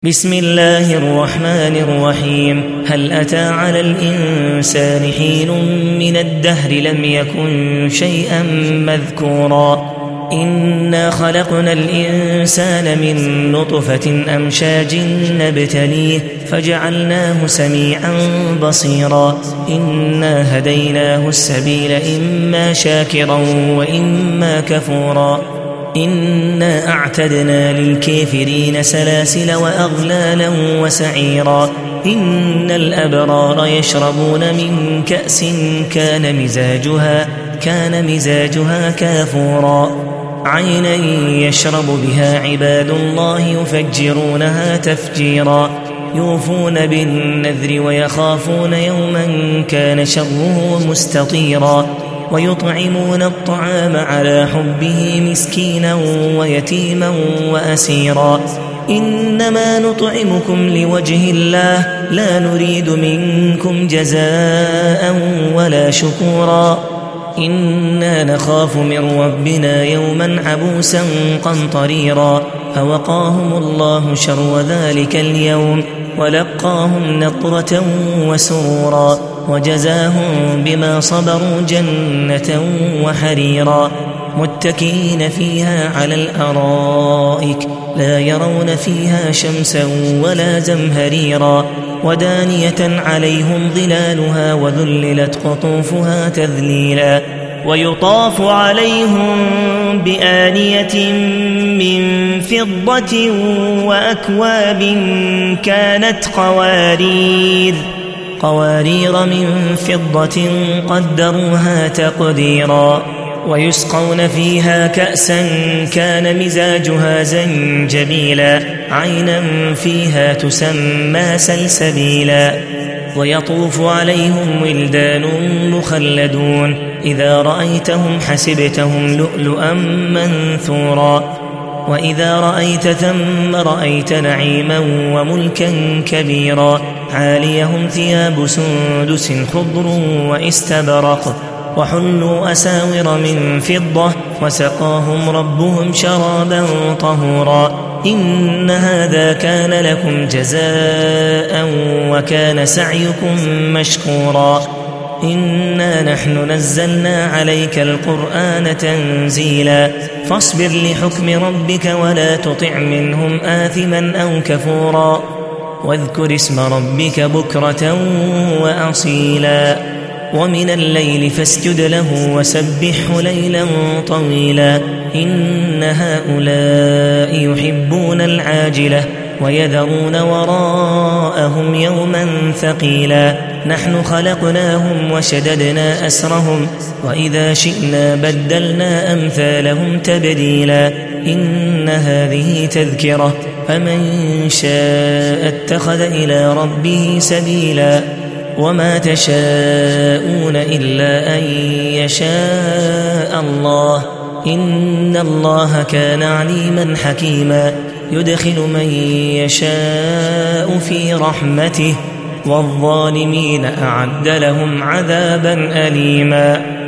بسم الله الرحمن الرحيم. هل أتى على الإنسان حين من الدهر لم يكن شيئا مذكورا إنا خلقنا الإنسان من نطفة أمشاج نبتليه فجعلناه سميعا بصيرا إنا هديناه السبيل إما شاكرا وإما كفورا إنا أعتدنا للكافرين سلاسل وأغلالا وسعيرا إن الأبرار يشربون من كأس كان مزاجها كافورا عينا يشرب بها عباد الله يفجرونها تفجيرا يوفون بالنذر ويخافون يوما كان شره مستطيرا ويطعمون الطعام على حبه مسكينا ويتيما وأسيرا إنما نطعمكم لوجه الله لا نريد منكم جزاء ولا شكورا إنا نخاف من ربنا يوما عبوسا قمطريرا فوقاهم الله شر ذلك اليوم ولقاهم نضرة وسرورا وجزاهم بما صبروا جنة وحريرا متكئين فيها على الأرائك لا يرون فيها شمسا ولا زمهريرا ودانية عليهم ظلالها وذللت قطوفها تذليلا ويطاف عليهم بآنية من فضة وأكواب كانت قوارير من فضة قدروها تقديرا ويسقون فيها كأسا كان مزاجها زنجبيلا عينا فيها تسمى سلسبيلا ويطوف عليهم ولدان مخلدون إذا رأيتهم حسبتهم لؤلؤا منثورا وإذا رأيت ثم رأيت نعيما وملكا كبيرا عاليهم ثياب سندس خضر واستبرق وحلوا أساور من فضة وسقاهم ربهم شرابا طهورا إن هذا كان لكم جزاء وكان سعيكم مشكورا إنا نحن نزلنا عليك القرآن تنزيلا فاصبر لحكم ربك ولا تطع منهم آثما أو كفورا واذكر اسم ربك بكرة وأصيلا ومن الليل فاسجد له وسبحه ليلا طويلا إن هؤلاء يحبون العاجلة ويذرون وراءهم يوما ثقيلا نحن خلقناهم وشددنا أسرهم وإذا شئنا بدلنا أمثالهم تبديلا إن هذه تذكرة فمن شاء اتخذ إلى ربه سبيلا وما تشاءون إلا أن يشاء الله إن الله كان عليما حكيما يدخل من يشاء في رحمته والظالمين أعد لهم عذابا أليما